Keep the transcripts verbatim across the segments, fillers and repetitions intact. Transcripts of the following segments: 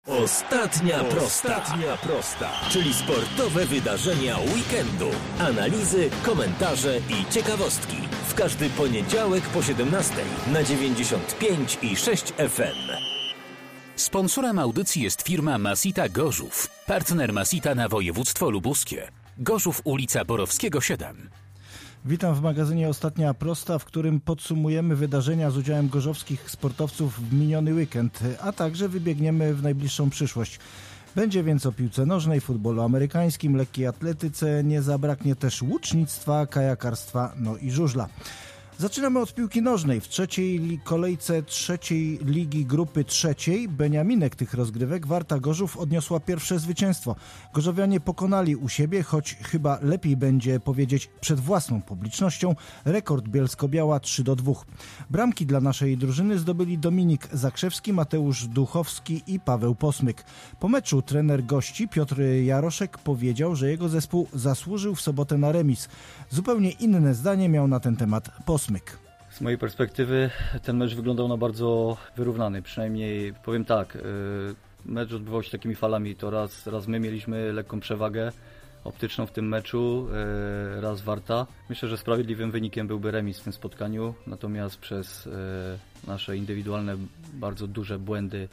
Ostatnia prosta. Ostatnia prosta, czyli sportowe wydarzenia weekendu. Analizy, komentarze i ciekawostki. W każdy poniedziałek po siedemnastej na dziewięćdziesiąt pięć i sześć F M. Sponsorem audycji jest firma Masita Gorzów. Partner Masita na województwo lubuskie. Gorzów, ulica Borowskiego siedem. Witam w magazynie Ostatnia Prosta, w którym podsumujemy wydarzenia z udziałem gorzowskich sportowców w miniony weekend, a także wybiegniemy w najbliższą przyszłość. Będzie więc o piłce nożnej, futbolu amerykańskim, lekkiej atletyce, nie zabraknie też łucznictwa, kajakarstwa, no i żużla. Zaczynamy od piłki nożnej. W trzeciej kolejce trzeciej ligi grupy trzeciej Beniaminek tych rozgrywek Warta Gorzów odniosła pierwsze zwycięstwo. Gorzowianie pokonali u siebie, choć chyba lepiej będzie powiedzieć przed własną publicznością, rekord Bielsko-Biała trzy do dwóch. Bramki dla naszej drużyny zdobyli Dominik Zakrzewski, Mateusz Duchowski i Paweł Posmyk. Po meczu trener gości Piotr Jaroszek powiedział, że jego zespół zasłużył w sobotę na remis. Zupełnie inne zdanie miał na ten temat Posmyk. Z mojej perspektywy ten mecz wyglądał na bardzo wyrównany, przynajmniej powiem tak, mecz odbywał się takimi falami, to raz, raz my mieliśmy lekką przewagę optyczną w tym meczu, raz Warta. Myślę, że sprawiedliwym wynikiem byłby remis w tym spotkaniu, natomiast przez nasze indywidualne, bardzo duże błędy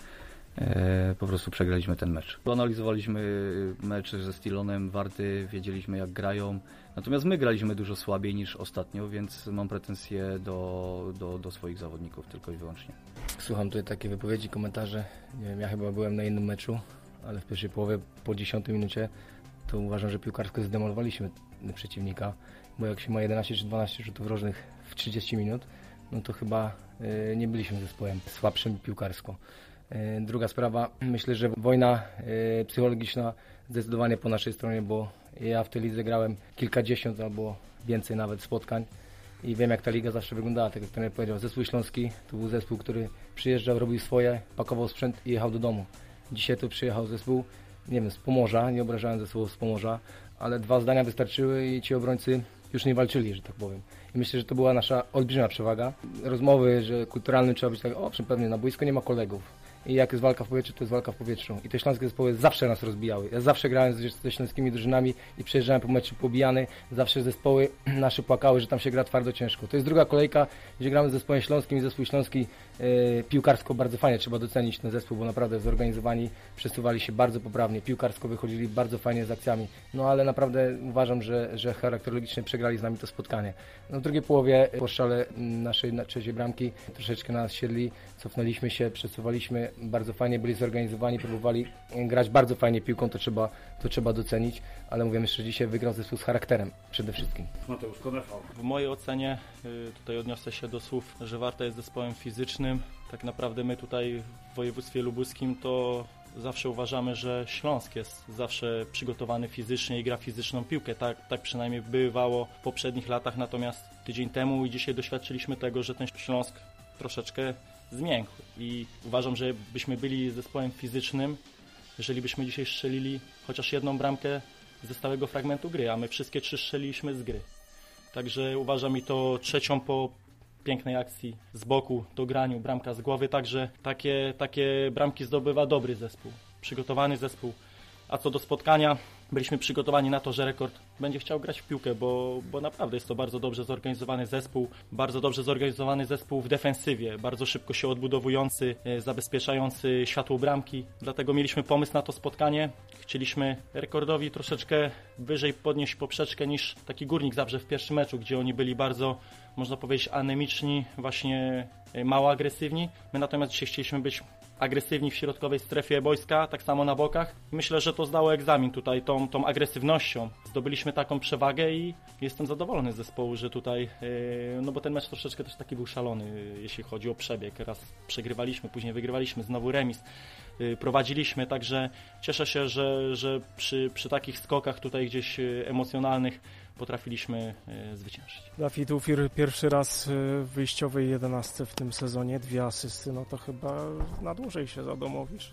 po prostu przegraliśmy ten mecz. Analizowaliśmy mecz ze Stilonem Warty, wiedzieliśmy jak grają, natomiast my graliśmy dużo słabiej niż ostatnio, więc mam pretensje do, do, do swoich zawodników tylko i wyłącznie. Słucham tutaj takie wypowiedzi, komentarze. Nie wiem, ja chyba byłem na innym meczu, ale w pierwszej połowie po dziesiątej minucie to uważam, że piłkarsko zdemolowaliśmy przeciwnika, bo jak się ma jedenaście czy dwanaście rzutów rożnych w trzydzieści minut, no to chyba y, nie byliśmy zespołem słabszym piłkarsko. Druga sprawa, myślę, że wojna y, psychologiczna zdecydowanie po naszej stronie, bo ja w tej lidze grałem kilkadziesiąt albo więcej nawet spotkań i wiem jak ta liga zawsze wyglądała, tak jak trener powiedział, zespół śląski to był zespół, który przyjeżdżał, robił swoje, pakował sprzęt i jechał do domu. Dzisiaj to przyjechał zespół, nie wiem, z Pomorza, nie obrażałem zespołu z Pomorza, ale dwa zdania wystarczyły i ci obrońcy już nie walczyli, że tak powiem. I myślę, że to była nasza olbrzymia przewaga. Rozmowy, że kulturalnym trzeba być tak, o, pewnie na boisku nie ma kolegów. I jak jest walka w powietrzu, to jest walka w powietrzu. I te śląskie zespoły zawsze nas rozbijały. Ja zawsze grałem ze, ze śląskimi drużynami i przejeżdżałem po meczu pobijany. Zawsze zespoły nasze płakały, że tam się gra twardo ciężko. To jest druga kolejka, gdzie gramy z zespołem śląskim i zespół śląski e, piłkarsko bardzo fajnie. Trzeba docenić ten zespół, bo naprawdę zorganizowani, przesuwali się bardzo poprawnie. Piłkarsko wychodzili bardzo fajnie z akcjami. No ale naprawdę uważam, że, że charakterologicznie przegrali z nami to spotkanie. No, w drugiej połowie po strzale naszej na trzeciej bramki troszeczkę nas siedli, cofnęliśmy się, przesuwaliśmy. Bardzo fajnie byli zorganizowani, próbowali grać bardzo fajnie piłką, to trzeba, to trzeba docenić, ale mówię, że dzisiaj wygrał zespół z charakterem przede wszystkim. Mateusz Konefał. W mojej ocenie tutaj odniosę się do słów, że Warta jest zespołem fizycznym. Tak naprawdę my tutaj w województwie lubuskim to zawsze uważamy, że Śląsk jest zawsze przygotowany fizycznie i gra fizyczną piłkę. Tak, tak przynajmniej bywało w poprzednich latach, natomiast tydzień temu i dzisiaj doświadczyliśmy tego, że ten Śląsk troszeczkę zmiękł i uważam, że byśmy byli zespołem fizycznym, jeżeli byśmy dzisiaj strzelili chociaż jedną bramkę ze stałego fragmentu gry, a my wszystkie trzy strzeliliśmy z gry. Także uważam i to trzecią po pięknej akcji z boku, dograniu, bramka z głowy, także takie, takie bramki zdobywa dobry zespół, przygotowany zespół. A co do spotkania, byliśmy przygotowani na to, że Rekord będzie chciał grać w piłkę, bo, bo naprawdę jest to bardzo dobrze zorganizowany zespół, bardzo dobrze zorganizowany zespół w defensywie, bardzo szybko się odbudowujący, zabezpieczający światło bramki. Dlatego mieliśmy pomysł na to spotkanie. Chcieliśmy Rekordowi troszeczkę wyżej podnieść poprzeczkę niż taki Górnik Zabrze w pierwszym meczu, gdzie oni byli bardzo, można powiedzieć, anemiczni, właśnie mało agresywni. My natomiast dzisiaj chcieliśmy być agresywni w środkowej strefie boiska, tak samo na bokach. Myślę, że to zdało egzamin tutaj tą, tą agresywnością. Zdobyliśmy taką przewagę i jestem zadowolony z zespołu, że tutaj, yy, no bo ten mecz troszeczkę też taki był szalony, jeśli chodzi o przebieg. Raz przegrywaliśmy, później wygrywaliśmy, znowu remis. Yy, prowadziliśmy, także cieszę się, że, że przy, przy takich skokach tutaj gdzieś emocjonalnych potrafiliśmy y, zwyciężyć. Dawid Ufir pierwszy raz w wyjściowej jedenastce w tym sezonie, dwie asysty, no to chyba na dłużej się zadomowisz.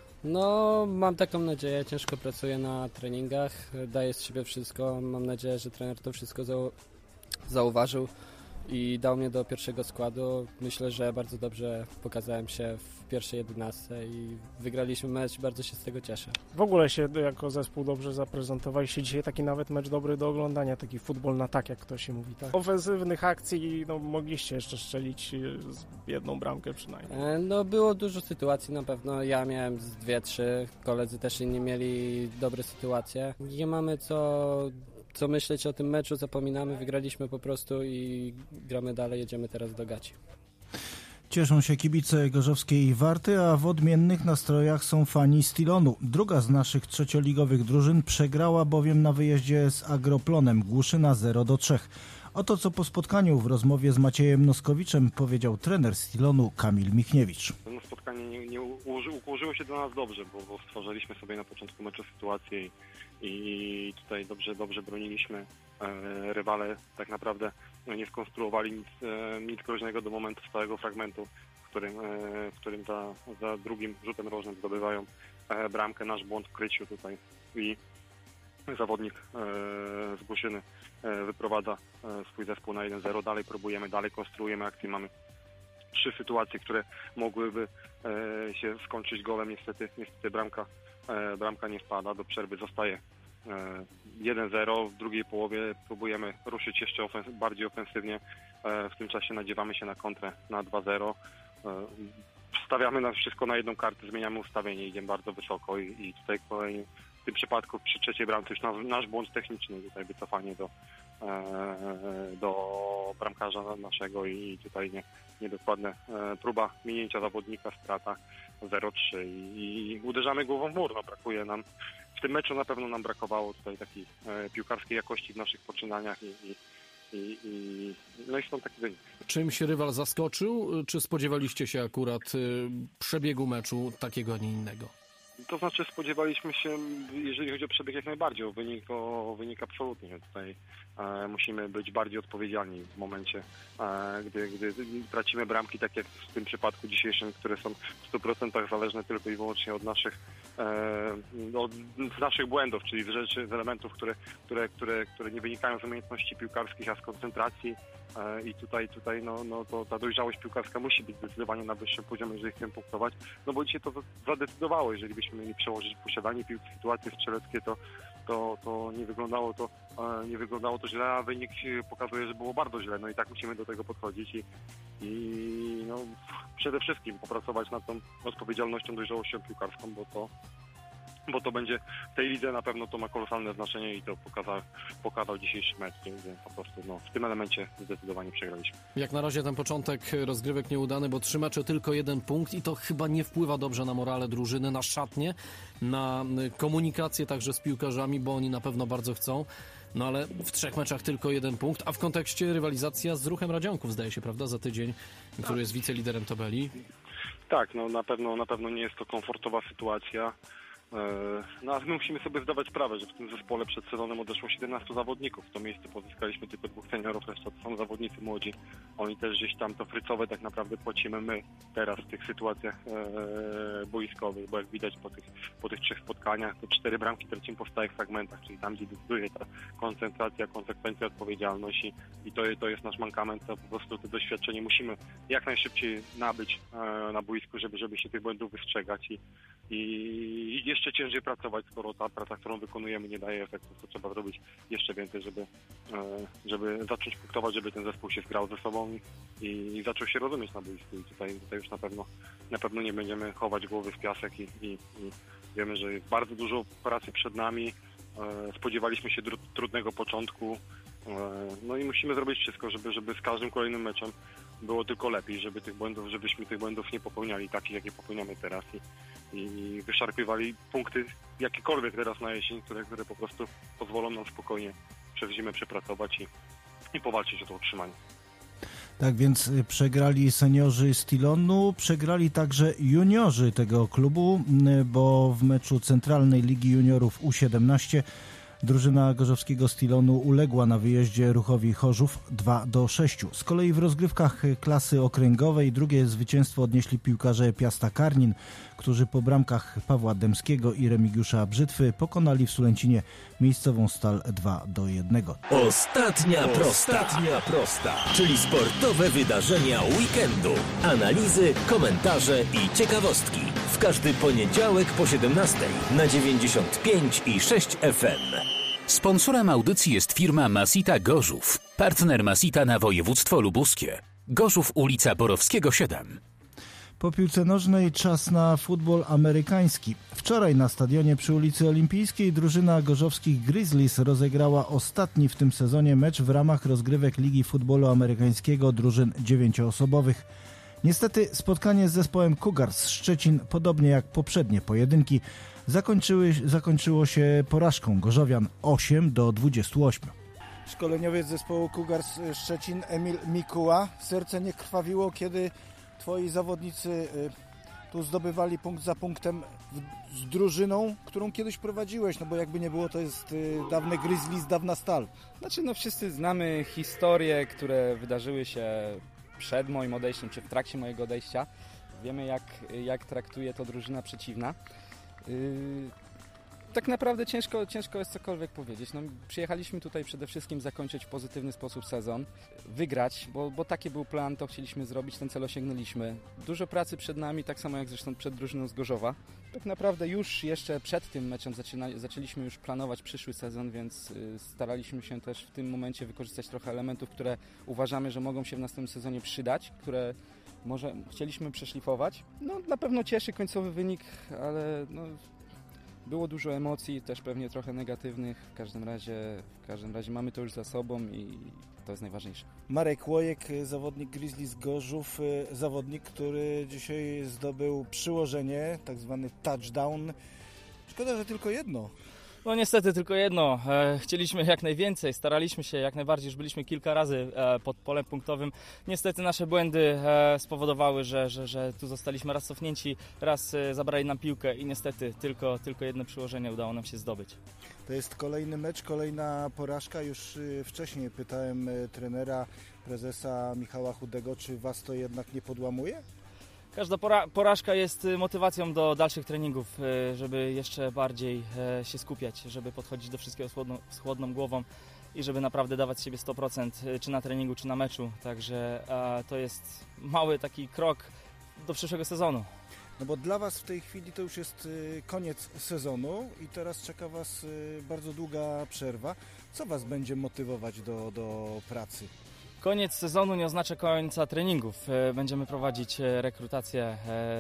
No, mam taką nadzieję, ciężko pracuję na treningach, daję z siebie wszystko, mam nadzieję, że trener to wszystko zau- zauważył. i dał mnie do pierwszego składu. Myślę, że bardzo dobrze pokazałem się w pierwszej jedenastce i wygraliśmy mecz, bardzo się z tego cieszę. W ogóle się jako zespół dobrze zaprezentowaliście. Dzisiaj taki nawet mecz dobry do oglądania, taki futbol na tak, jak to się mówi. Tak? Ofensywnych akcji no, mogliście jeszcze strzelić jedną bramkę przynajmniej. E, no było dużo sytuacji na pewno, ja miałem z dwie, trzy, koledzy też inni mieli dobre sytuacje. Nie mamy co... co myśleć o tym meczu, zapominamy, wygraliśmy po prostu i gramy dalej, jedziemy teraz do gaci. Cieszą się kibice gorzowskiej Warty, a w odmiennych nastrojach są fani Stilonu. Druga z naszych trzecioligowych drużyn przegrała bowiem na wyjeździe z Agroplonem Głuszyna zero do trzech. Oto co po spotkaniu w rozmowie z Maciejem Noskowiczem powiedział trener Stilonu Kamil Michniewicz. No, spotkanie nie, nie ułoży, ułożyło się do nas dobrze, bo, bo stworzyliśmy sobie na początku meczu sytuację i, i tutaj dobrze, dobrze broniliśmy. E, rywale tak naprawdę no, nie skonstruowali nic, e, nic groźnego do momentu stałego fragmentu, w którym, e, w którym za, za drugim rzutem rożnym zdobywają e, bramkę. Nasz błąd w kryciu tutaj i zawodnik e, z Głuszyny e, wyprowadza e, swój zespół na jeden zero. Dalej próbujemy, dalej konstruujemy akcję. Mamy trzy sytuacje, które mogłyby e, się skończyć golem. Niestety, niestety bramka, e, bramka nie wpada. Do przerwy zostaje e, jeden zero. W drugiej połowie próbujemy ruszyć jeszcze ofens- bardziej ofensywnie. E, w tym czasie nadziewamy się na kontrę na dwa zero. E, stawiamy na wszystko na jedną kartę, zmieniamy ustawienie, idziemy bardzo wysoko i, i tutaj kolejny w tym przypadku przy trzeciej bramce już nasz, nasz błąd techniczny, tutaj wycofanie do, e, do bramkarza naszego i tutaj nie, niedokładne e, próba minięcia zawodnika, strata zero trzy i, i uderzamy głową w mur. No, brakuje nam, w tym meczu na pewno nam brakowało tutaj takiej e, piłkarskiej jakości w naszych poczynaniach i, i, i, i no i stąd taki wynik. Czymś rywal zaskoczył, czy spodziewaliście się akurat y, przebiegu meczu takiego, a nie innego? To znaczy spodziewaliśmy się, jeżeli chodzi o przebieg, jak najbardziej, o wynik, o wynik absolutnie. Tutaj e, musimy być bardziej odpowiedzialni w momencie, e, gdy, gdy tracimy bramki, tak jak w tym przypadku dzisiejszym, które są w stu procentach zależne tylko i wyłącznie od naszych, e, od, z naszych błędów, czyli z rzeczy, z elementów, które, które, które, które nie wynikają z umiejętności piłkarskich, a z koncentracji. E, I tutaj, tutaj no, no, to ta dojrzałość piłkarska musi być zdecydowanie na wyższym poziomie, jeżeli chcemy punktować. No bo dzisiaj to zadecydowało, jeżeli byśmy mieli przełożyć posiadanie piłki, sytuacje strzeleckie, to, to, to nie wyglądało to e, nie wyglądało to źle, a wynik pokazuje, że było bardzo źle. No i tak musimy do tego podchodzić i, i no, przede wszystkim popracować nad tą odpowiedzialnością, dojrzałością piłkarską, bo to bo to będzie w tej lidze na pewno to ma kolosalne znaczenie i to pokazał, pokazał dzisiejszy mecz, gdzie po prostu no, w tym elemencie zdecydowanie przegraliśmy. Jak na razie ten początek rozgrywek nieudany, bo trzy mecze tylko jeden punkt i to chyba nie wpływa dobrze na morale drużyny, na szatnię, na komunikację także z piłkarzami, bo oni na pewno bardzo chcą. No ale w trzech meczach tylko jeden punkt, a w kontekście rywalizacja z Ruchem Radzionków, zdaje się, prawda, za tydzień, tak, który jest wiceliderem tabeli. Tak, no na pewno, na pewno nie jest to komfortowa sytuacja. No ale my musimy sobie zdawać sprawę, że w tym zespole przed sezonem odeszło siedemnastu zawodników. W to miejsce pozyskaliśmy tylko dwóch seniorów, reszta to są zawodnicy młodzi. Oni też gdzieś tam to frycowe tak naprawdę płacimy my teraz w tych sytuacjach e, boiskowych, bo jak widać po tych, po tych trzech spotkaniach, to cztery bramki tracimy po stałych fragmentach, czyli tam, gdzie decyduje ta koncentracja, konsekwencja, odpowiedzialność i, i to, to jest nasz mankament, to po prostu to doświadczenie musimy jak najszybciej nabyć e, na boisku, żeby, żeby się tych błędów wystrzegać i, i jeszcze ciężej pracować, skoro ta praca, którą wykonujemy, nie daje efektów, to trzeba zrobić jeszcze więcej, żeby, żeby zacząć punktować, żeby ten zespół się zgrał ze sobą i, i zaczął się rozumieć na boisku. I tutaj, tutaj już na pewno na pewno nie będziemy chować głowy w piasek i, i, i wiemy, że jest bardzo dużo pracy przed nami. Spodziewaliśmy się dru- trudnego początku. No i musimy zrobić wszystko, żeby, żeby z każdym kolejnym meczem było tylko lepiej, żeby tych błędów, żebyśmy tych błędów nie popełniali takich, jakie popełniamy teraz i, i wyszarpiewali punkty jakiekolwiek teraz na jesień, które, które po prostu pozwolą nam spokojnie przez zimę przepracować i, i powalczyć o to utrzymanie. Tak więc przegrali seniorzy Stilonu, przegrali także juniorzy tego klubu, bo w meczu Centralnej Ligi Juniorów U siedemnaście Drużyna gorzowskiego Stilonu uległa na wyjeździe Ruchowi Chorzów dwa do sześciu. Z kolei w rozgrywkach klasy okręgowej drugie zwycięstwo odnieśli piłkarze Piasta Karnin, którzy po bramkach Pawła Dębskiego i Remigiusza Brzytwy pokonali w Sulęcinie miejscową Stal dwa do jednego. Ostatnia prosta. Ostatnia prosta, czyli sportowe wydarzenia weekendu. Analizy, komentarze i ciekawostki. W każdy poniedziałek po siedemnastej na dziewięćdziesiąt pięć i sześć F M. Sponsorem audycji jest firma Masita Gorzów. Partner Masita na województwo lubuskie. Gorzów, ulica Borowskiego siedem. Po piłce nożnej czas na futbol amerykański. Wczoraj na stadionie przy ulicy Olimpijskiej drużyna gorzowskich Grizzlies rozegrała ostatni w tym sezonie mecz w ramach rozgrywek Ligi Futbolu Amerykańskiego drużyn dziewięcioosobowych. Niestety spotkanie z zespołem Cougars Szczecin, podobnie jak poprzednie pojedynki, zakończyły, zakończyło się porażką gorzowian osiem do dwudziestu ośmiu. Szkoleniowiec zespołu Cougars Szczecin Emil Mikuła. Serce nie krwawiło, kiedy twoi zawodnicy tu zdobywali punkt za punktem z drużyną, którą kiedyś prowadziłeś, no bo jakby nie było, to jest dawne Grizzlies, dawna Stal. Znaczy, no wszyscy znamy historie, które wydarzyły się przed moim odejściem, czy w trakcie mojego odejścia. Wiemy, jak, jak traktuje to drużyna przeciwna. Yy, tak naprawdę ciężko, ciężko jest cokolwiek powiedzieć. No, przyjechaliśmy tutaj przede wszystkim zakończyć w pozytywny sposób sezon, wygrać, bo, bo taki był plan, to chcieliśmy zrobić, ten cel osiągnęliśmy. Dużo pracy przed nami, tak samo jak zresztą przed drużyną z Gorzowa. Tak naprawdę już jeszcze przed tym meczem zaczyna, zaczęliśmy już planować przyszły sezon, więc y, staraliśmy się też w tym momencie wykorzystać trochę elementów, które uważamy, że mogą się w następnym sezonie przydać, które może chcieliśmy przeszlifować. No, na pewno cieszy końcowy wynik, ale no, było dużo emocji, też pewnie trochę negatywnych. W każdym razie, w każdym razie mamy to już za sobą i to jest najważniejsze. Marek Łojek, zawodnik Grizzlies Gorzów, zawodnik, który dzisiaj zdobył przyłożenie, tak zwany touchdown. Szkoda, że tylko jedno. No niestety tylko jedno. E, chcieliśmy jak najwięcej, staraliśmy się jak najbardziej, już byliśmy kilka razy e, pod polem punktowym. Niestety nasze błędy e, spowodowały, że, że, że tu zostaliśmy raz cofnięci, raz e, zabrali nam piłkę i niestety tylko, tylko jedno przyłożenie udało nam się zdobyć. To jest kolejny mecz, kolejna porażka. Już e, wcześniej pytałem e, trenera, prezesa Michała Chudego, czy was to jednak nie podłamuje? Każda pora- porażka jest motywacją do dalszych treningów, żeby jeszcze bardziej się skupiać, żeby podchodzić do wszystkiego z chłodną, z chłodną głową i żeby naprawdę dawać z siebie sto procent, czy na treningu, czy na meczu. Także to jest mały taki krok do przyszłego sezonu. No bo dla was w tej chwili to już jest koniec sezonu i teraz czeka was bardzo długa przerwa. Co was będzie motywować do, do pracy? Koniec sezonu nie oznacza końca treningów. Będziemy prowadzić rekrutację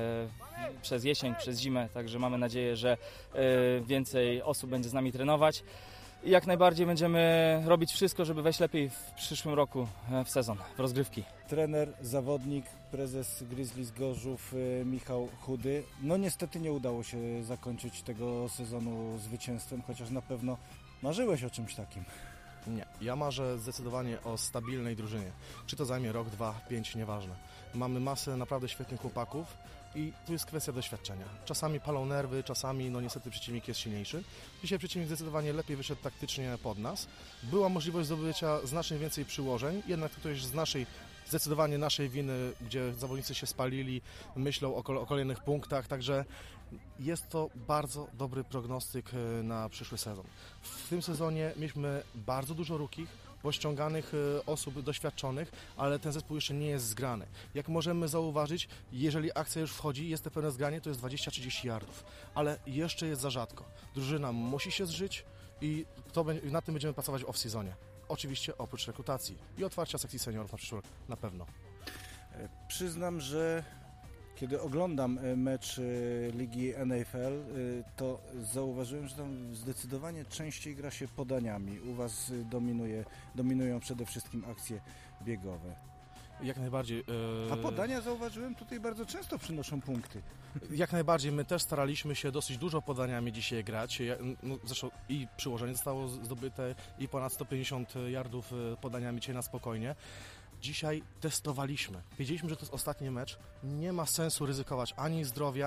przez jesień, przez zimę, także mamy nadzieję, że więcej osób będzie z nami trenować i jak najbardziej będziemy robić wszystko, żeby wejść lepiej w przyszłym roku w sezon, w rozgrywki. Trener, zawodnik, prezes Grizzlies Gorzów Michał Chudy. No niestety nie udało się zakończyć tego sezonu zwycięstwem, chociaż na pewno marzyłeś o czymś takim. Nie, ja marzę zdecydowanie o stabilnej drużynie. Czy to zajmie rok, dwa, pięć, nieważne. Mamy masę naprawdę świetnych chłopaków i tu jest kwestia doświadczenia. Czasami palą nerwy, czasami no niestety przeciwnik jest silniejszy. Dzisiaj przeciwnik zdecydowanie lepiej wyszedł taktycznie pod nas. Była możliwość zdobycia znacznie więcej przyłożeń, jednak to już z naszej, zdecydowanie naszej winy, gdzie zawodnicy się spalili, myślą o, kol- o kolejnych punktach, także jest to bardzo dobry prognostyk na przyszły sezon. W tym sezonie mieliśmy bardzo dużo rukich, pościąganych osób doświadczonych, ale ten zespół jeszcze nie jest zgrany. Jak możemy zauważyć, jeżeli akcja już wchodzi, jest to pewne zgranie, to jest dwadzieścia trzydzieści yardów, ale jeszcze jest za rzadko. Drużyna musi się zżyć i to, na tym będziemy pracować w off-seasonie. Oczywiście oprócz rekrutacji i otwarcia sekcji seniorów na przyszły rok, na pewno. Przyznam, że kiedy oglądam mecz Ligi N F L, to zauważyłem, że tam zdecydowanie częściej gra się podaniami. U was dominuje, dominują przede wszystkim akcje biegowe. Jak najbardziej. Yy... A podania, zauważyłem, tutaj bardzo często przynoszą punkty. Jak najbardziej. My też staraliśmy się dosyć dużo podaniami dzisiaj grać. No, zresztą i przyłożenie zostało zdobyte i ponad sto pięćdziesiąt yardów podaniami dzisiaj na spokojnie. Dzisiaj testowaliśmy. Wiedzieliśmy, że to jest ostatni mecz. Nie ma sensu ryzykować ani zdrowia,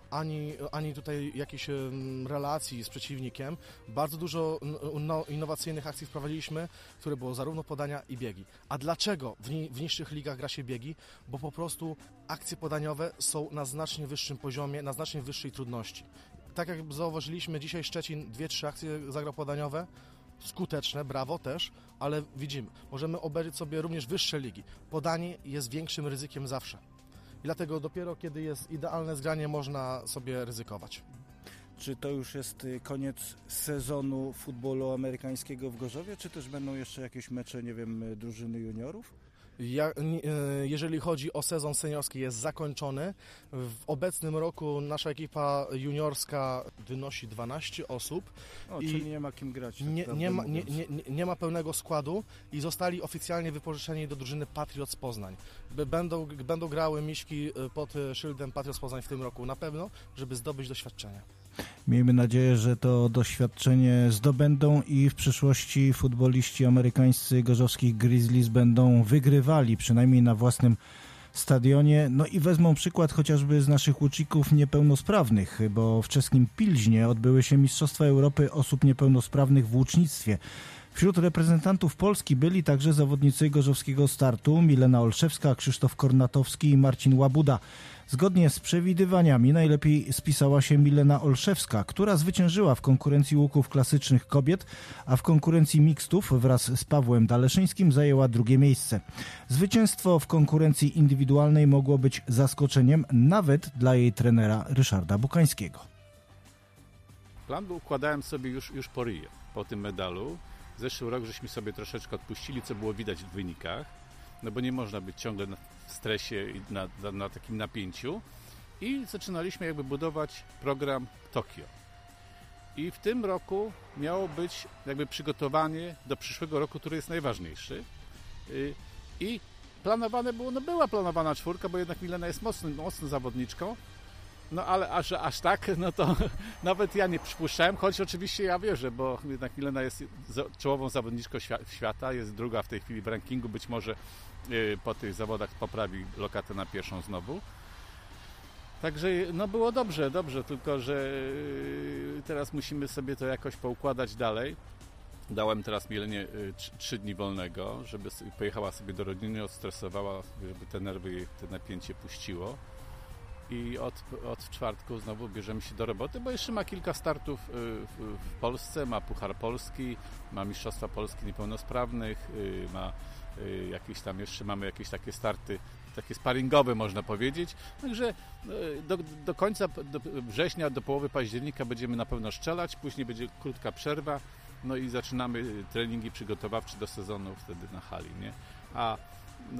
ani, ani tutaj jakiejś relacji z przeciwnikiem. Bardzo dużo no, innowacyjnych akcji wprowadziliśmy, które było zarówno podania i biegi. A dlaczego w, ni w niższych ligach gra się biegi? Bo po prostu akcje podaniowe są na znacznie wyższym poziomie, na znacznie wyższej trudności. Tak jak zauważyliśmy, dzisiaj Szczecin dwie, trzy akcje zagrał podaniowe, skuteczne, brawo też, ale widzimy, możemy obejrzeć sobie również wyższe ligi. Podanie jest większym ryzykiem zawsze. I dlatego dopiero kiedy jest idealne zgranie, można sobie ryzykować. Czy to już jest koniec sezonu futbolu amerykańskiego w Gorzowie, czy też będą jeszcze jakieś mecze, nie wiem, drużyny juniorów? Ja, jeżeli chodzi o sezon seniorski, jest zakończony. W obecnym roku nasza ekipa juniorska wynosi dwanaście osób. O, i czyli nie ma kim grać. Tak nie, nie, ma, nie, nie, nie ma pełnego składu i zostali oficjalnie wypożyczeni do drużyny Patriots Poznań. Będą, będą grały miśki pod szyldem Patriots Poznań w tym roku na pewno, żeby zdobyć doświadczenie. Miejmy nadzieję, że to doświadczenie zdobędą i w przyszłości futboliści amerykańscy gorzowskich Grizzlies będą wygrywali, przynajmniej na własnym stadionie. No i wezmą przykład chociażby z naszych łuczników niepełnosprawnych, bo w czeskim Pilźnie odbyły się Mistrzostwa Europy osób niepełnosprawnych w łucznictwie. Wśród reprezentantów Polski byli także zawodnicy gorzowskiego startu Milena Olszewska, Krzysztof Kornatowski i Marcin Łabuda. Zgodnie z przewidywaniami najlepiej spisała się Milena Olszewska, która zwyciężyła w konkurencji łuków klasycznych kobiet, a w konkurencji mixtów wraz z Pawłem Daleszyńskim zajęła drugie miejsce. Zwycięstwo w konkurencji indywidualnej mogło być zaskoczeniem nawet dla jej trenera Ryszarda Bukańskiego. Plan układałem sobie już, już po Rio, po tym medalu. Zeszły rok żeśmy sobie troszeczkę odpuścili, co było widać w wynikach, no bo nie można być ciągle w stresie i na, na, na takim napięciu. I zaczynaliśmy jakby budować program Tokio. I w tym roku miało być jakby przygotowanie do przyszłego roku, który jest najważniejszy. I planowane było, no była planowana czwórka, bo jednak Milena jest mocną, mocną zawodniczką. No ale aż, aż tak, no to nawet ja nie przypuszczałem, choć oczywiście ja wierzę, bo jednak Milena jest czołową zawodniczką świata, jest druga w tej chwili w rankingu, być może po tych zawodach poprawi lokatę na pierwszą znowu. Także no było dobrze, dobrze, tylko że teraz musimy sobie to jakoś poukładać dalej. Dałem teraz Milenie trzy dni wolnego, żeby pojechała sobie do rodziny, odstresowała, żeby te nerwy, te napięcie puściło. I od, od czwartku znowu bierzemy się do roboty, bo jeszcze ma kilka startów w, w Polsce, ma Puchar Polski, ma Mistrzostwa Polski Niepełnosprawnych, ma jakieś tam jeszcze, mamy jakieś takie starty, takie sparingowe można powiedzieć. Także do, do końca do września, do połowy października będziemy na pewno strzelać, później będzie krótka przerwa, no i zaczynamy treningi przygotowawcze do sezonu wtedy na hali, nie? A no,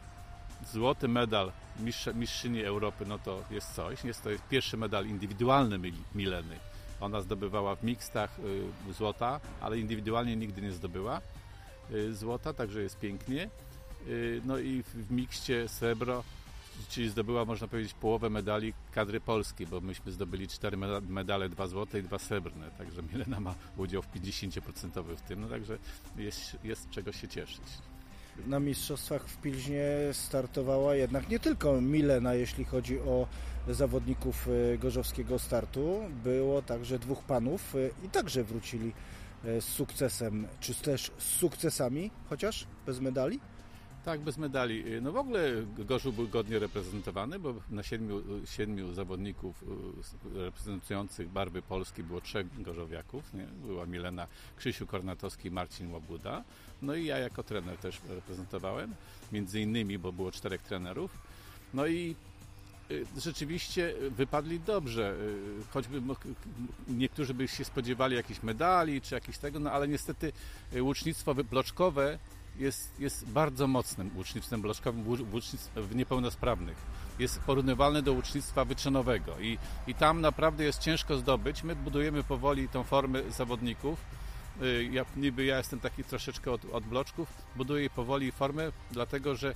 złoty medal mistrz, mistrzyni Europy, no to jest coś. Jest to pierwszy medal indywidualny Mileny. Ona zdobywała w mixtach y, złota, ale indywidualnie nigdy nie zdobyła y, złota, także jest pięknie. Y, no i w, w mikście srebro, czyli zdobyła, można powiedzieć, połowę medali kadry polskiej, bo myśmy zdobyli cztery medale, dwa złote i dwa srebrne. Także Milena ma udział w pięćdziesiąt procent w tym, no także jest, jest czego się cieszyć. Na mistrzostwach w Pilźnie startowała jednak nie tylko Milena, jeśli chodzi o zawodników gorzowskiego startu. Było także dwóch panów i także wrócili z sukcesem, czy też z sukcesami, chociaż bez medali? Tak, bez medali. No w ogóle Gorzów był godnie reprezentowany, bo na siedmiu, siedmiu zawodników reprezentujących barwy Polski było trzech gorzowiaków. Nie? Była Milena, Krzysiu Kornatowski i Marcin Łabuda. No i ja jako trener też reprezentowałem, między innymi, bo było czterech trenerów. No i rzeczywiście wypadli dobrze, choćby niektórzy by się spodziewali jakichś medali czy jakichś tego, no ale niestety łucznictwo bloczkowe jest, jest bardzo mocnym łucznictwem bloczkowym w niepełnosprawnych. Jest porównywalne do łucznictwa wyczynowego i, i tam naprawdę jest ciężko zdobyć. My budujemy powoli tą formę zawodników. Ja, niby ja jestem taki troszeczkę od, od bloczków, buduję powoli formę, dlatego że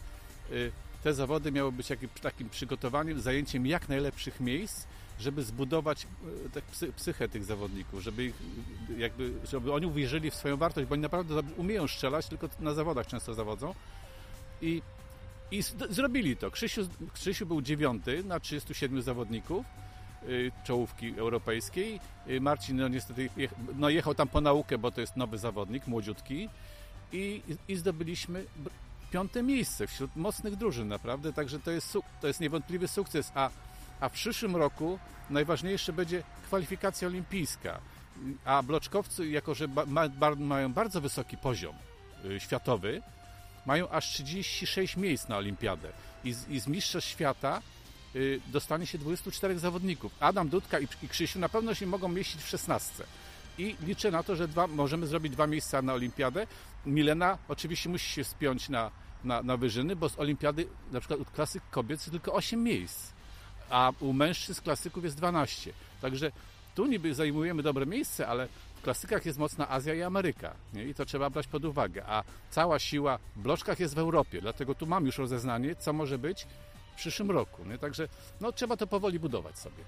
te zawody miały być jakim, takim przygotowaniem, zajęciem jak najlepszych miejsc, żeby zbudować tak psy, psychę tych zawodników, żeby, ich, jakby, żeby oni uwierzyli w swoją wartość, bo oni naprawdę umieją strzelać, tylko na zawodach często zawodzą. I, i z, zrobili to. Krzysiu, Krzysiu był dziewiąty na trzydziestu siedmiu zawodników. czołówki europejskiej. Marcin no niestety jech, no jechał tam po naukę, bo to jest nowy zawodnik, młodziutki i, i zdobyliśmy piąte miejsce wśród mocnych drużyn naprawdę, także to jest, to jest niewątpliwy sukces, a, a w przyszłym roku najważniejsze będzie kwalifikacja olimpijska, a bloczkowcy, jako że ma, ma, mają bardzo wysoki poziom y, światowy, mają aż trzydzieści sześć miejsc na olimpiadę i z, i z mistrzostw świata y, dostanie się dwudziestu czterech zawodników. Adam Dudka i, i Krzysiu na pewno się mogą mieścić w szesnastce. I liczę na to, że dwa, możemy zrobić dwa miejsca na olimpiadę. Milena oczywiście musi się spiąć na, na, na wyżyny, bo z olimpiady na przykład u klasyk kobiet jest tylko osiem miejsc, a u mężczyzn klasyków jest dwanaście. Także tu niby zajmujemy dobre miejsce, ale w klasykach jest mocna Azja i Ameryka, nie? I to trzeba brać pod uwagę. A cała siła w bloczkach jest w Europie, dlatego tu mam już rozeznanie, co może być w przyszłym roku. Nie? Także no, trzeba to powoli budować sobie.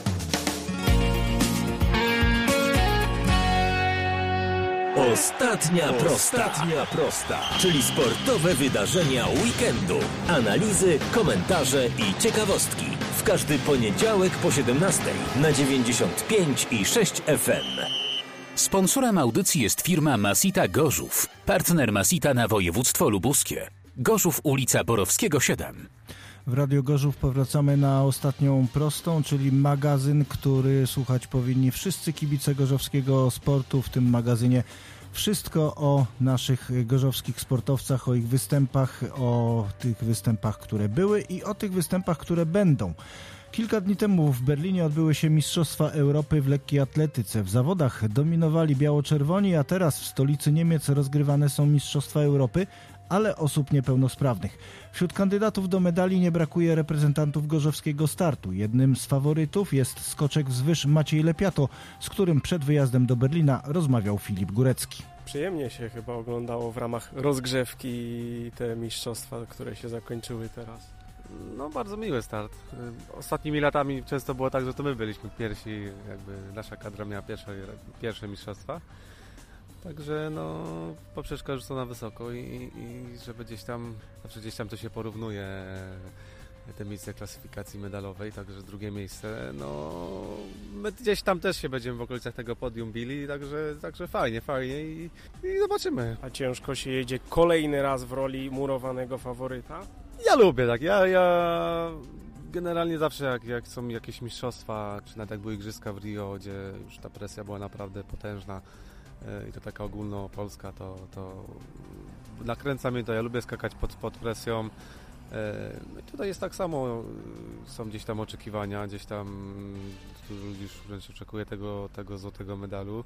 Ostatnia prosta. Ostatnia prosta, czyli sportowe wydarzenia weekendu. Analizy, komentarze i ciekawostki. W każdy poniedziałek po siedemnastej na dziewięćdziesiąt pięć i sześć F M. Sponsorem audycji jest firma Masita Gorzów. Partner Masita na województwo lubuskie. Gorzów, ulica Borowskiego siedem. W Radio Gorzów powracamy na ostatnią prostą, czyli magazyn, który słuchać powinni wszyscy kibice gorzowskiego sportu. W tym magazynie wszystko o naszych gorzowskich sportowcach, o ich występach, o tych występach, które były i o tych występach, które będą. Kilka dni temu w Berlinie odbyły się Mistrzostwa Europy w lekkiej atletyce. W zawodach dominowali biało-czerwoni, a teraz w stolicy Niemiec rozgrywane są Mistrzostwa Europy, ale osób niepełnosprawnych. Wśród kandydatów do medali nie brakuje reprezentantów gorzowskiego startu. Jednym z faworytów jest skoczek wzwyż Maciej Lepiato, z którym przed wyjazdem do Berlina rozmawiał Filip Górecki. Przyjemnie się chyba oglądało w ramach rozgrzewki te mistrzostwa, które się zakończyły teraz. No bardzo miły start. Ostatnimi latami często było tak, że to my byliśmy pierwsi, jakby nasza kadra miała pierwsze, pierwsze mistrzostwa. Także no poprzeczka rzucona wysoko i, i żeby gdzieś tam, zawsze gdzieś tam to się porównuje te miejsce klasyfikacji medalowej, także drugie miejsce, no my gdzieś tam też się będziemy w okolicach tego podium bili, także, także fajnie, fajnie i, i zobaczymy. A ciężko się jedzie kolejny raz w roli murowanego faworyta? Ja lubię tak, ja, ja generalnie zawsze jak, jak są jakieś mistrzostwa, czy nawet jak były igrzyska w Rio, gdzie już ta presja była naprawdę potężna, i to taka ogólnopolska, to, to nakręca mnie to, ja lubię skakać pod, pod presją. No i tutaj jest tak samo, są gdzieś tam oczekiwania, gdzieś tam dużo ludzi już wręcz oczekuje tego, tego złotego medalu.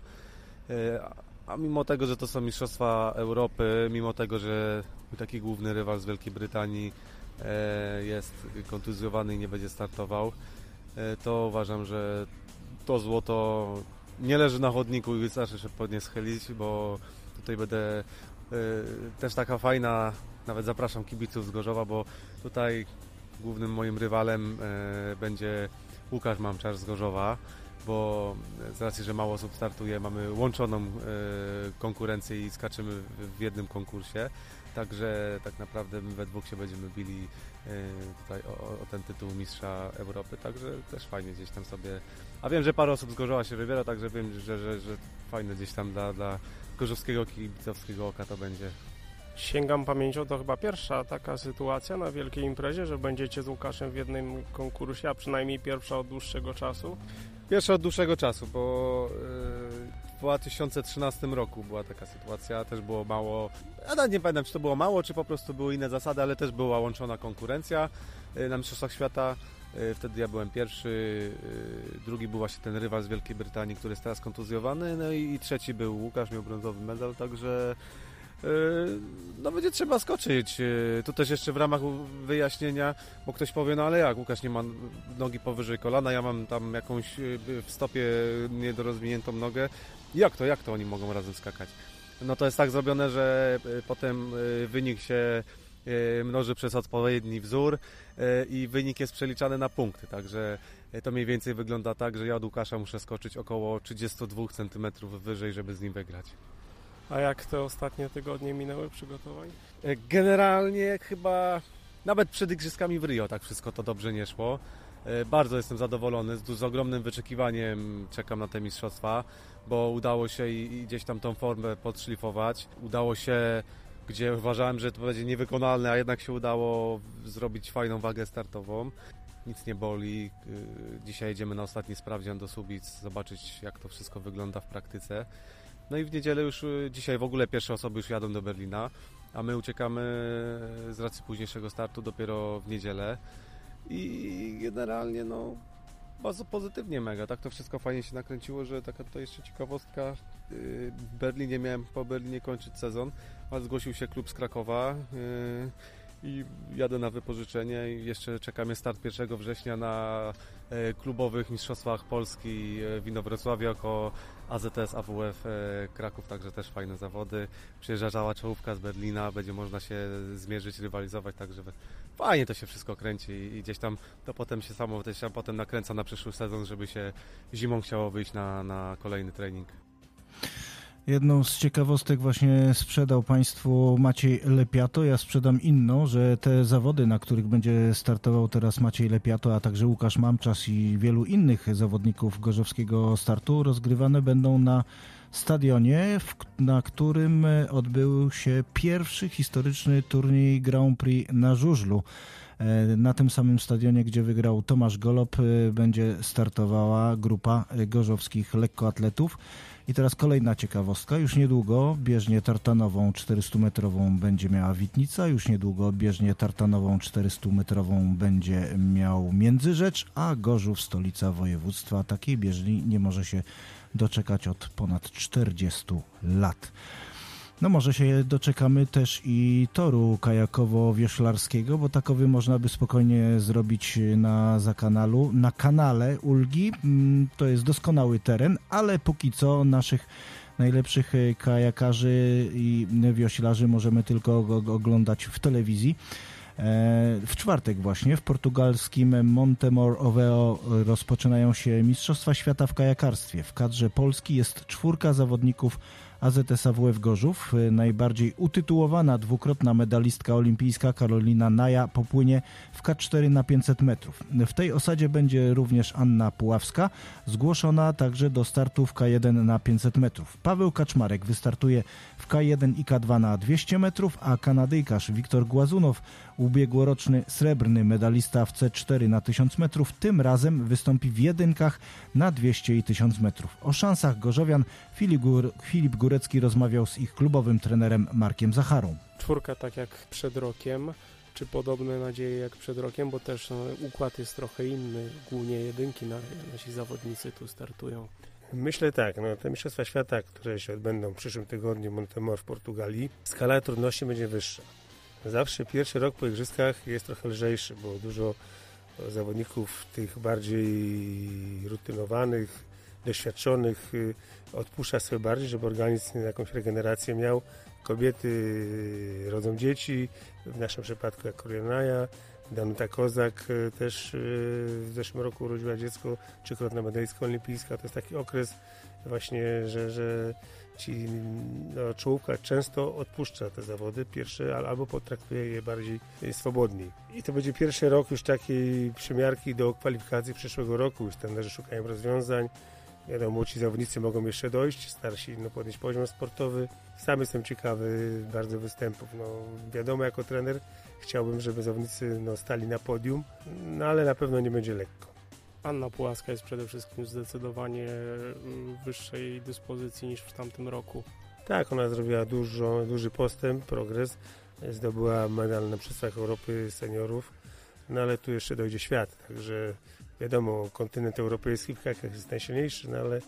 A mimo tego, że to są Mistrzostwa Europy, mimo tego, że taki główny rywal z Wielkiej Brytanii jest kontuzjowany i nie będzie startował, to uważam, że to złoto nie leży na chodniku i wystarczy się pod nie schylić, bo tutaj będę y, też taka fajna, nawet zapraszam kibiców z Gorzowa, bo tutaj głównym moim rywalem y, będzie Łukasz Mamczarz z Gorzowa, bo z racji, że mało osób startuje, mamy łączoną y, konkurencję i skaczymy w jednym konkursie, także tak naprawdę my we dwóch się będziemy bili y, tutaj o, o ten tytuł mistrza Europy, także też fajnie gdzieś tam sobie, a wiem, że parę osób z Gorzowa się wybiera, także wiem, że, że, że fajne gdzieś tam dla, dla gorzowskiego kibicowskiego oka to będzie. Sięgam pamięcią, to chyba pierwsza taka sytuacja na wielkiej imprezie, że będziecie z Łukaszem w jednym konkursie, a przynajmniej pierwsza od dłuższego czasu. Pierwsza od dłuższego czasu, bo yy, w dwa tysiące trzynastym roku była taka sytuacja, też było mało, ja nawet nie pamiętam, czy to było mało, czy po prostu były inne zasady, ale też była łączona konkurencja yy, na Mistrzostwach Świata. Yy, wtedy ja byłem pierwszy, yy, drugi był właśnie ten rywal z Wielkiej Brytanii, który jest teraz kontuzjowany, no i, i trzeci był Łukasz, miał brązowy medal, także no będzie trzeba skoczyć. Tu też jeszcze w ramach wyjaśnienia, bo ktoś powie, no ale jak, Łukasz nie ma nogi powyżej kolana, ja mam tam jakąś w stopie niedorozwiniętą nogę. Jak to, jak to oni mogą razem skakać? No to jest tak zrobione, że potem wynik się mnoży przez odpowiedni wzór i wynik jest przeliczany na punkty, także to mniej więcej wygląda tak, że ja od Łukasza muszę skoczyć około trzydzieści dwa centymetrów wyżej, żeby z nim wygrać. A jak te ostatnie tygodnie minęły przygotowań? Generalnie chyba nawet przed igrzyskami w Rio tak wszystko to dobrze nie szło. Bardzo jestem zadowolony, z, z ogromnym wyczekiwaniem czekam na te mistrzostwa, bo udało się i, i gdzieś tam tą formę podszlifować. Udało się, gdzie uważałem, że to będzie niewykonalne, a jednak się udało zrobić fajną wagę startową. Nic nie boli. Dzisiaj jedziemy na ostatni sprawdzian do Słubic, zobaczyć jak to wszystko wygląda w praktyce. No i w niedzielę już, dzisiaj w ogóle pierwsze osoby już jadą do Berlina, a my uciekamy z racji późniejszego startu dopiero w niedzielę. I generalnie no bardzo pozytywnie mega, tak to wszystko fajnie się nakręciło, że taka tutaj jeszcze ciekawostka, w Berlinie miałem po Berlinie kończyć sezon, ale zgłosił się klub z Krakowa i jadę na wypożyczenie i jeszcze czekamy start pierwszego września na klubowych mistrzostwach Polski w Inowrocławiu jako A Z S A W F Kraków, także też fajne zawody. Przyjeżdża cała czołówka z Berlina, będzie można się zmierzyć, rywalizować, także fajnie to się wszystko kręci i gdzieś tam to potem się samo też tam potem nakręca na przyszły sezon, żeby się zimą chciało wyjść na, na kolejny trening. Jedną z ciekawostek właśnie sprzedał Państwu Maciej Lepiato. Ja sprzedam inną, że te zawody, na których będzie startował teraz Maciej Lepiato, a także Łukasz Mamczas i wielu innych zawodników gorzowskiego startu, rozgrywane będą na stadionie, na którym odbył się pierwszy historyczny turniej Grand Prix na żużlu. Na tym samym stadionie, gdzie wygrał Tomasz Golob, będzie startowała grupa gorzowskich lekkoatletów. I teraz kolejna ciekawostka. Już niedługo bieżnię tartanową czterystumetrową będzie miała Witnica, już niedługo bieżnię tartanową czterystumetrową będzie miał Międzyrzecz, a Gorzów, stolica województwa, takiej bieżni nie może się doczekać od ponad czterdziestu lat. No może się doczekamy też i toru kajakowo-wioślarskiego, bo takowy można by spokojnie zrobić na zakanalu, na kanale Ulgi. To jest doskonały teren, ale póki co naszych najlepszych kajakarzy i wioślarzy możemy tylko oglądać w telewizji. W czwartek właśnie w portugalskim Montemor Oveo rozpoczynają się Mistrzostwa Świata w kajakarstwie. W kadrze Polski jest czwórka zawodników A Z S A W F Gorzów. Najbardziej utytułowana dwukrotna medalistka olimpijska Karolina Naja popłynie w K cztery na pięćset metrów. W tej osadzie będzie również Anna Puławska, zgłoszona także do startu w K jeden na pięćset metrów. Paweł Kaczmarek wystartuje w K jeden i K dwa na dwieście metrów, a Kanadyjkarz Wiktor Głazunow, ubiegłoroczny srebrny medalista w C cztery na tysiąc metrów, tym razem wystąpi w jedynkach na dwieście i tysiąc metrów. O szansach gorzowian Filip, Gór, Filip Górecki rozmawiał z ich klubowym trenerem Markiem Zacharą. Czwórka tak jak przed rokiem, czy podobne nadzieje jak przed rokiem, bo też no, układ jest trochę inny, głównie jedynki na, nasi zawodnicy tu startują. Myślę tak, no te Mistrzostwa Świata, które się odbędą w przyszłym tygodniu w Montemor w Portugalii, skala trudności będzie wyższa. Zawsze pierwszy rok po igrzyskach jest trochę lżejszy, bo dużo zawodników tych bardziej rutynowanych, doświadczonych odpuszcza sobie bardziej, żeby organizm jakąś regenerację miał. Kobiety rodzą dzieci, w naszym przypadku jak Korionaja, Danuta Kozak też w zeszłym roku urodziła dziecko, trzykrotna medalistka olimpijska. To jest taki okres właśnie, że, że ci no, czołówka często odpuszcza te zawody pierwsze, albo potraktuje je bardziej swobodniej. I to będzie pierwszy rok już takiej przymiarki do kwalifikacji przyszłego roku. Już trenerzy szukają rozwiązań. Wiadomo, młodzi zawodnicy mogą jeszcze dojść, starsi no, podnieść poziom sportowy. Sam jestem ciekawy bardzo występów. No, wiadomo, jako trener chciałbym, żeby zawodnicy no, stali na podium, no ale na pewno nie będzie lekko. Anna Pułaska jest przede wszystkim zdecydowanie w wyższej dyspozycji niż w tamtym roku. Tak, ona zrobiła dużo, duży postęp, progres. Zdobyła medal na Mistrzostwach Europy seniorów, no ale tu jeszcze dojdzie świat, także wiadomo, kontynent europejski w kajakach jest najsilniejszy, no ale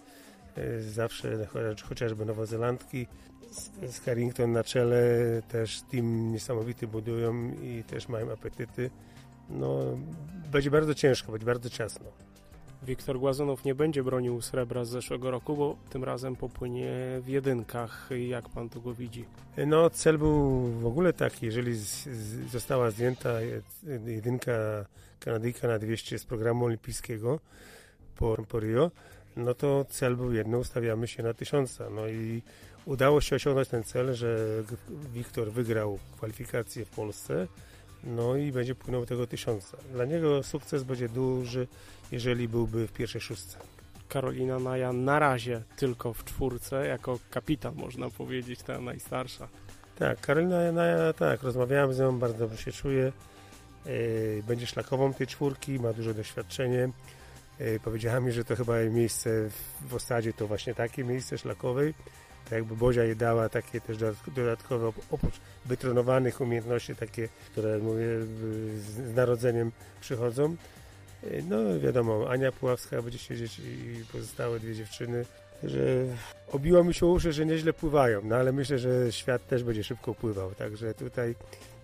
zawsze chociażby Nowozelandki z Carrington na czele też team niesamowity budują i też mają apetyty. No, będzie bardzo ciężko, będzie bardzo ciasno. Wiktor Głazunow nie będzie bronił srebra z zeszłego roku, bo tym razem popłynie w jedynkach. Jak pan to go widzi? No, cel był w ogóle taki, jeżeli z, z, została zdjęta jedynka Kanadyjka na dwieście z programu olimpijskiego po, po Rio, no to cel był jedno, ustawiamy się na tysiąca. No i udało się osiągnąć ten cel, że Wiktor wygrał kwalifikacje w Polsce no i będzie płynął tego tysiąca. Dla niego sukces będzie duży, jeżeli byłby w pierwszej szóstce. Karolina Naja na razie tylko w czwórce, jako kapitan można powiedzieć, ta najstarsza. Tak, Karolina Naja, tak, rozmawiałem z nią, bardzo dobrze się czuje. Yy, będzie szlakową tej czwórki, ma duże doświadczenie. Yy, powiedziała mi, że to chyba jej miejsce w, w osadzie to właśnie takie miejsce szlakowej. Tak jakby Bozia jej dała takie też dodatkowe, oprócz wytrenowanych umiejętności, takie, które mówię, z narodzeniem przychodzą. No wiadomo, Ania Puławska będzie siedzieć i pozostałe dwie dziewczyny, że obiło mi się uszy, że nieźle pływają, no ale myślę, że świat też będzie szybko pływał, także tutaj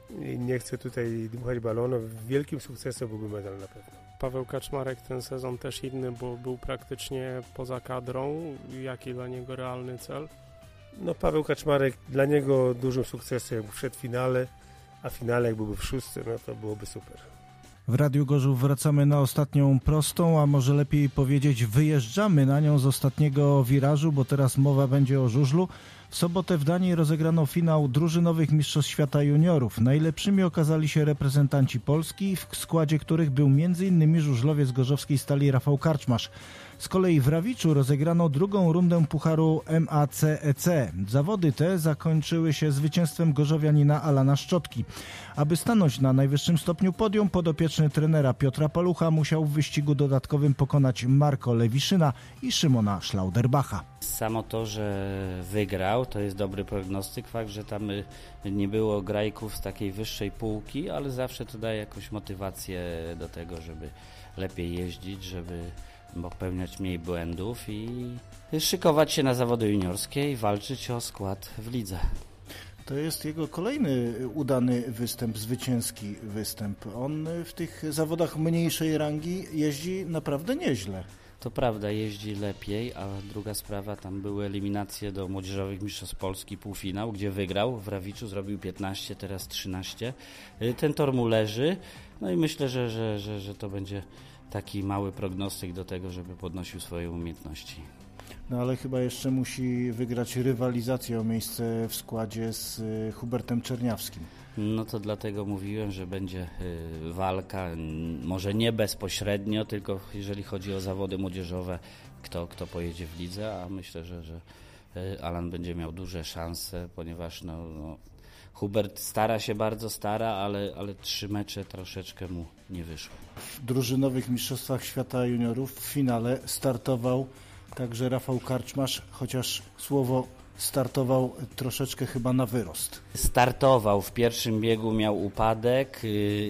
nie chcę tutaj dmuchać balonów, wielkim sukcesem byłby medal na pewno. Paweł Kaczmarek ten sezon też inny, bo był praktycznie poza kadrą. Jaki dla niego realny cel? No Paweł Kaczmarek, dla niego dużym sukcesem przed finale, a finale jak byłby w szóstce, no to byłoby super. W Radiu Gorzów wracamy na ostatnią prostą, a może lepiej powiedzieć wyjeżdżamy na nią z ostatniego wirażu, bo teraz mowa będzie o żużlu. W sobotę w Danii rozegrano finał drużynowych Mistrzostw Świata Juniorów. Najlepszymi okazali się reprezentanci Polski, w składzie których był między innymi żużlowiec gorzowskiej Stali Rafał Karczmasz. Z kolei w Rawiczu rozegrano drugą rundę Pucharu M A C E C. Zawody te zakończyły się zwycięstwem gorzowianina Alana Szczotki. Aby stanąć na najwyższym stopniu podium, podopieczny trenera Piotra Palucha musiał w wyścigu dodatkowym pokonać Marko Lewiszyna i Szymona Schlauderbacha. Samo to, że wygrał, to jest dobry prognostyk. Fakt, że tam nie było grajków z takiej wyższej półki, ale zawsze to daje jakąś motywację do tego, żeby lepiej jeździć, żeby popełniać mniej błędów i szykować się na zawody juniorskie i walczyć o skład w lidze. To jest jego kolejny udany występ, zwycięski występ. On w tych zawodach mniejszej rangi jeździ naprawdę nieźle. To prawda, jeździ lepiej, a druga sprawa, tam były eliminacje do Młodzieżowych Mistrzostw Polski, półfinał, gdzie wygrał w Rawiczu, zrobił piętnaście, teraz trzynaście. Ten tor mu leży, no i myślę, że, że, że, że to będzie taki mały prognostyk do tego, żeby podnosił swoje umiejętności. No ale chyba jeszcze musi wygrać rywalizację o miejsce w składzie z Hubertem Czerniawskim. No to dlatego mówiłem, że będzie walka, może nie bezpośrednio, tylko jeżeli chodzi o zawody młodzieżowe, kto, kto pojedzie w lidze, a myślę, że, że Alan będzie miał duże szanse, ponieważ no, no, Hubert stara się bardzo, stara, ale, ale trzy mecze troszeczkę mu nie wyszło. W drużynowych Mistrzostwach Świata Juniorów w finale startował także Rafał Karczmasz, chociaż słowo startował troszeczkę chyba na wyrost. Startował, w pierwszym biegu miał upadek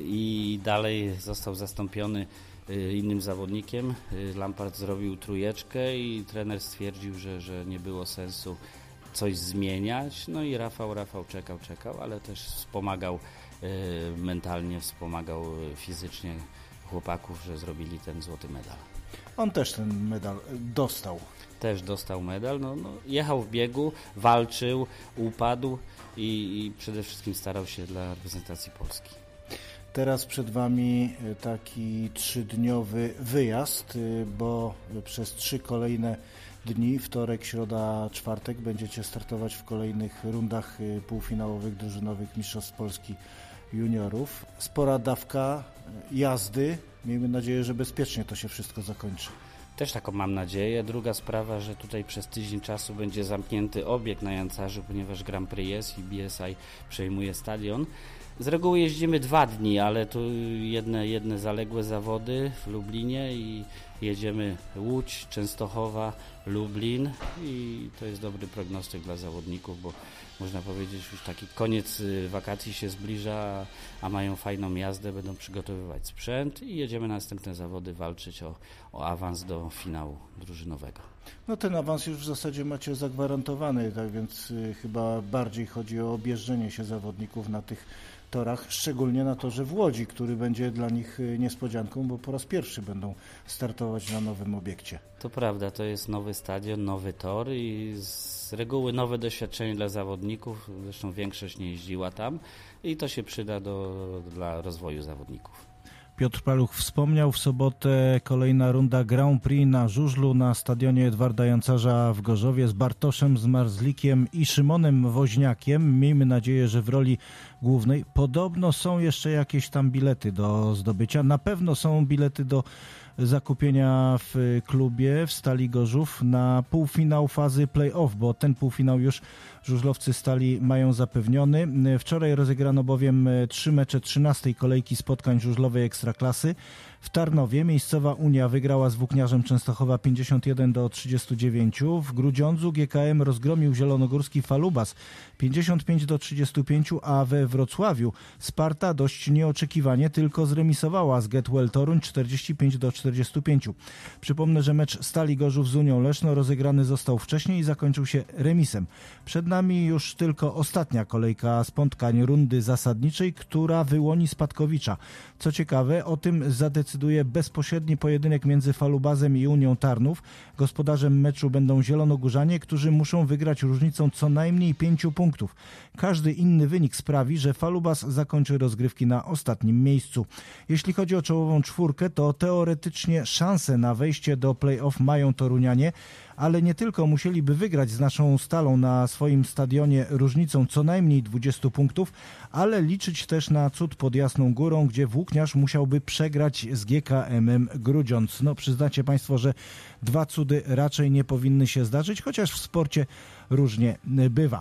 i dalej został zastąpiony innym zawodnikiem. Lampard zrobił trójeczkę i trener stwierdził, że, że nie było sensu coś zmieniać. No i Rafał, Rafał czekał, czekał, ale też wspomagał mentalnie, wspomagał fizycznie chłopaków, że zrobili ten złoty medal. On też ten medal dostał. Też dostał medal. No, no, jechał w biegu, walczył, upadł i, i przede wszystkim starał się dla reprezentacji Polski. Teraz przed Wami taki trzydniowy wyjazd, bo przez trzy kolejne dni, wtorek, środa, czwartek, będziecie startować w kolejnych rundach półfinałowych drużynowych Mistrzostw Polski juniorów. Spora dawka jazdy. Miejmy nadzieję, że bezpiecznie to się wszystko zakończy. Też taką mam nadzieję. Druga sprawa, że tutaj przez tydzień czasu będzie zamknięty obieg na Jancarzu, ponieważ Grand Prix jest i B S I przejmuje stadion. Z reguły jeździmy dwa dni, ale tu jedne, jedne zaległe zawody w Lublinie i jedziemy Łódź, Częstochowa, Lublin i to jest dobry prognostyk dla zawodników, bo można powiedzieć, już taki koniec wakacji się zbliża, a mają fajną jazdę, będą przygotowywać sprzęt i jedziemy na następne zawody walczyć o, o awans do finału drużynowego. No ten awans już w zasadzie macie zagwarantowany, tak więc chyba bardziej chodzi o objeżdżenie się zawodników na tych torach, szczególnie na torze w Łodzi, który będzie dla nich niespodzianką, bo po raz pierwszy będą startować na nowym obiekcie. To prawda, to jest nowy stadion, nowy tor i z reguły nowe doświadczenie dla zawodników, zresztą większość nie jeździła tam i to się przyda do, dla rozwoju zawodników. Piotr Paluch wspomniał, w sobotę kolejna runda Grand Prix na żużlu na stadionie Edwarda Jancarza w Gorzowie z Bartoszem Zmarzlikiem i Szymonem Woźniakiem. Miejmy nadzieję, że w roli głównej. Podobno są jeszcze jakieś tam bilety do zdobycia. Na pewno są bilety do zakupienia w klubie w Stali Gorzów na półfinał fazy play-off, bo ten półfinał już żużlowcy Stali mają zapewniony. Wczoraj rozegrano bowiem trzy mecze trzynastej kolejki spotkań żużlowej Ekstraklasy. W Tarnowie miejscowa Unia wygrała z Włókniarzem Częstochowa pięćdziesiąt jeden do trzydziestu dziewięciu. W Grudziądzu G K M rozgromił zielonogórski Falubas pięćdziesiąt pięć do trzydziestu pięciu, a we Wrocławiu Sparta dość nieoczekiwanie tylko zremisowała z Getwell Toruń czterdzieści pięć do czterdziestu pięciu. Przypomnę, że mecz Stali Gorzów z Unią Leszno rozegrany został wcześniej i zakończył się remisem. Przed nami już tylko ostatnia kolejka spotkań rundy zasadniczej, która wyłoni spadkowicza. Co ciekawe, o tym zadecyduje bezpośredni pojedynek między Falubazem i Unią Tarnów. Gospodarzem meczu będą zielonogórzanie, którzy muszą wygrać różnicą co najmniej pięciu punktów. Każdy inny wynik sprawi, że Falubaz zakończy rozgrywki na ostatnim miejscu. Jeśli chodzi o czołową czwórkę, to teoretycznie szanse na wejście do play-off mają Torunianie, ale nie tylko musieliby wygrać z naszą Stalą na swoim stadionie różnicą co najmniej dwudziestu punktów, ale liczyć też na cud pod Jasną Górą, gdzie Włókniarz musiałby przegrać z G K M-em Grudziądz. No przyznacie Państwo, że dwa cudy raczej nie powinny się zdarzyć, chociaż w sporcie różnie bywa.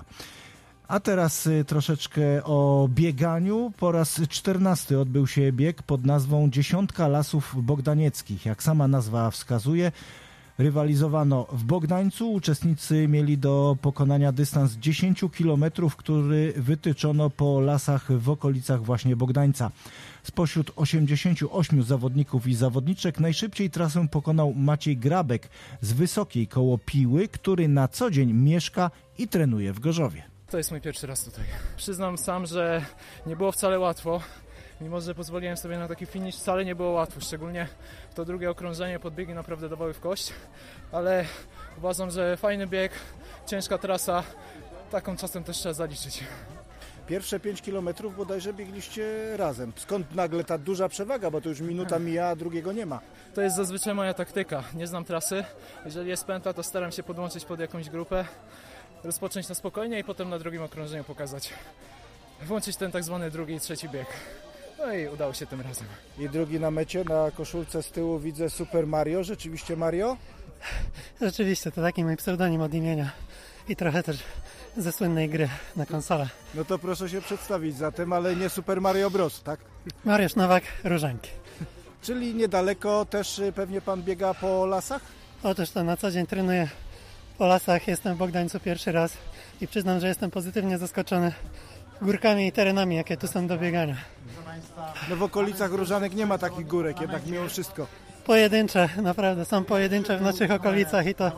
A teraz troszeczkę o bieganiu. Po raz czternasty odbył się bieg pod nazwą Dziesiątka Lasów Bogdanieckich. Jak sama nazwa wskazuje, rywalizowano w Bogdańcu. Uczestnicy mieli do pokonania dystans dziesięć kilometrów, który wytyczono po lasach w okolicach właśnie Bogdańca. Spośród osiemdziesięciu ośmiu zawodników i zawodniczek najszybciej trasę pokonał Maciej Grabek z Wysokiej koło Piły, który na co dzień mieszka i trenuje w Gorzowie. To jest mój pierwszy raz tutaj. Przyznam sam, że nie było wcale łatwo. Mimo że pozwoliłem sobie na taki finish, wcale nie było łatwo. Szczególnie to drugie okrążenie, podbiegi naprawdę dawały w kość. Ale uważam, że fajny bieg, ciężka trasa. Taką czasem też trzeba zaliczyć. Pierwsze pięć kilometrów bodajże biegliście razem. Skąd nagle ta duża przewaga, bo to już minuta mija, a drugiego nie ma? To jest zazwyczaj moja taktyka. Nie znam trasy. Jeżeli jest pętla, to staram się podłączyć pod jakąś grupę, rozpocząć na spokojnie i potem na drugim okrążeniu pokazać. Włączyć ten tak zwany drugi i trzeci bieg. No i udało się tym razem. I drugi na mecie, na koszulce z tyłu widzę Super Mario. Rzeczywiście Mario? Rzeczywiście, to taki mój pseudonim od imienia. I trochę też ze słynnej gry na konsolę. No to proszę się przedstawić zatem, ale nie Super Mario Bros, tak? Mariusz Nowak, Różanki. Czyli niedaleko też pewnie pan biega po lasach? Otóż to na co dzień trenuję po lasach, jestem w Bogdańcu pierwszy raz i przyznam, że jestem pozytywnie zaskoczony górkami i terenami, jakie tu są do biegania. No w okolicach Różanek nie ma takich górek, jednak mimo wszystko. Pojedyncze, naprawdę, są pojedyncze w naszych okolicach i to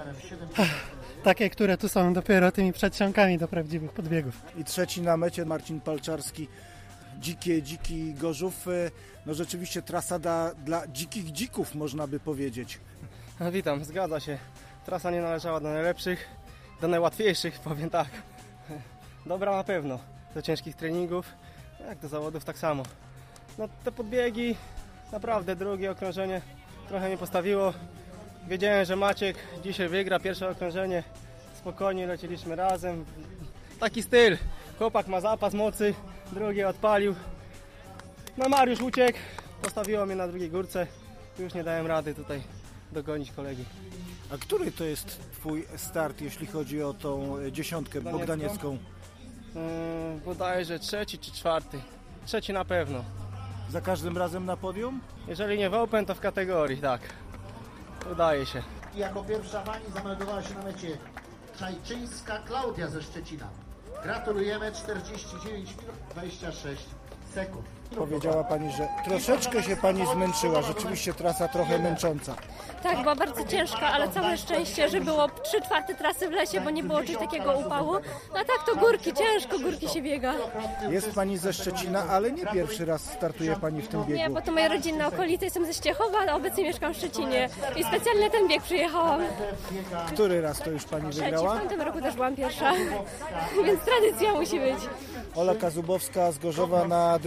takie, które tu są dopiero tymi przedsionkami do prawdziwych podbiegów. I trzeci na mecie Marcin Palczarski, dzikie, dziki Gorzów. No rzeczywiście trasa da, dla dzikich dzików, można by powiedzieć. Witam, zgadza się. Trasa nie należała do najlepszych, do najłatwiejszych, powiem tak. Dobra na pewno, do ciężkich treningów, jak do zawodów tak samo. No te podbiegi, naprawdę drugie okrążenie trochę mnie postawiło. Wiedziałem, że Maciek dzisiaj wygra pierwsze okrążenie, spokojnie lecieliśmy razem. Taki styl, chłopak ma zapas mocy, drugie odpalił. No Mariusz uciekł, postawiło mnie na drugiej górce, już nie dałem rady tutaj dogonić kolegi. A który to jest twój start, jeśli chodzi o tą dziesiątkę bogdaniecką? Yy, bodajże trzeci czy czwarty. Trzeci na pewno. Za każdym razem na podium? Jeżeli nie w Open, to w kategorii, tak. Udaje się. Jako pierwsza pani zameldowała się na mecie Czajczyńska Klaudia ze Szczecina. Gratulujemy, czterdzieści dziewięć minut dwadzieścia sześć sekund. Powiedziała pani, że troszeczkę się pani zmęczyła, rzeczywiście trasa trochę męcząca. Tak, była bardzo ciężka, ale całe szczęście, że było trzy czwarte trasy w lesie, bo nie było czegoś takiego upału. No a tak to górki, ciężko górki się biega. Jest pani ze Szczecina, ale nie pierwszy raz startuje pani w tym biegu. Nie, bo to moja rodzinna okolica, jestem ze Ściechowa, a obecnie mieszkam w Szczecinie i specjalnie ten bieg przyjechałam. Który raz to już pani Trzeci, wygrała? w tym roku też byłam pierwsza, więc tradycja musi być. Ola Kazubowska z Gorzowa na drugiej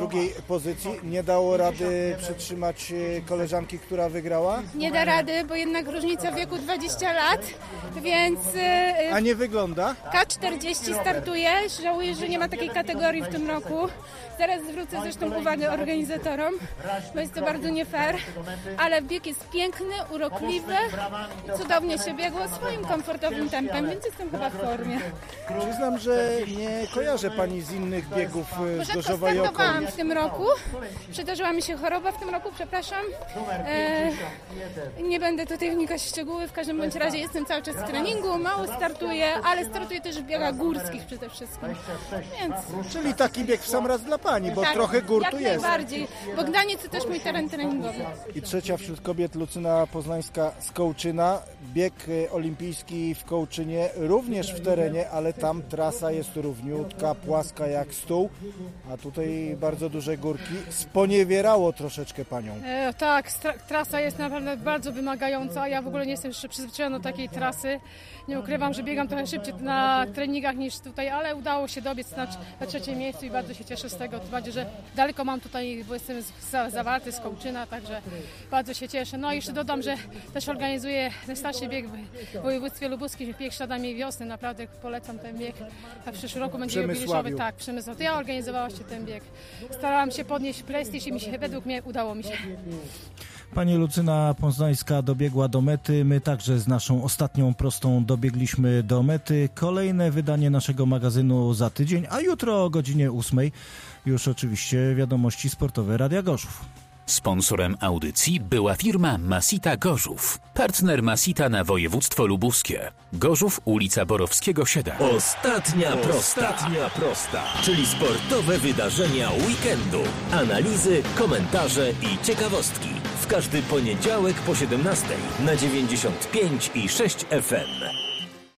pozycji. Nie dało rady przetrzymać koleżanki, która wygrała? Nie da rady, bo jednak różnica wieku dwadzieścia lat, więc... A nie wygląda? K czterdzieści startuje. Żałuję, że nie ma takiej kategorii w tym roku. Zaraz zwrócę zresztą uwagę organizatorom, bo jest to bardzo nie fair, ale bieg jest piękny, urokliwy i cudownie się biegło swoim komfortowym tempem, więc jestem chyba w formie. Przyznam, że nie kojarzę Pani z innych biegów z Gorzowa i okolic. Startowałam w tym roku, przydarzyła mi się choroba w tym roku, przepraszam. E, nie będę tutaj wnikać w szczegóły, w każdym bądź razie jestem cały czas w treningu, mało startuję, ale startuję też w biegach górskich przede wszystkim. Więc... Czyli taki bieg w sam raz dla Pani, bo tak, trochę gór jak tu jest. najbardziej. Bogdaniec to też mój teren treningowy. I trzecia wśród kobiet Lucyna Poznańska z Kołczyna. Bieg olimpijski w Kołczynie, również w terenie, ale tam trasa jest równiutka, płaska jak stół, a tutaj bardzo duże górki. Sponiewierało troszeczkę Panią. E, tak, trasa jest naprawdę bardzo wymagająca. Ja w ogóle nie jestem jeszcze przyzwyczajona do takiej trasy. Nie ukrywam, że biegam trochę szybciej na treningach niż tutaj, ale udało się dobiec na, na trzecim miejscu i bardzo się cieszę z tego. Tym bardziej, że daleko mam tutaj, bo jestem z, zawarty z Kołczyna, także bardzo się cieszę. No i jeszcze dodam, że też organizuję najstarszy bieg w województwie lubuskim, bieg śladami wiosny. Naprawdę polecam ten bieg. A w przyszłym roku będzie jubileuszowy. Tak, Przemysław. To ja organizowałam się ten bieg. Starałam się podnieść prestiż i mi się, według mnie udało mi się. Pani Lucyna Poznańska dobiegła do mety. My także z naszą ostatnią prostą dobiegliśmy do mety. Kolejne wydanie naszego magazynu za tydzień, a jutro o godzinie ósmej już oczywiście wiadomości sportowe Radia Gorzów. Sponsorem audycji była firma Masita Gorzów. Partner Masita na województwo lubuskie. Gorzów, ulica Borowskiego siedem. Ostatnia prosta. Ostatnia prosta, czyli sportowe wydarzenia weekendu. Analizy, komentarze i ciekawostki. W każdy poniedziałek po siedemnastej na dziewięćdziesiąt pięć i sześć F M.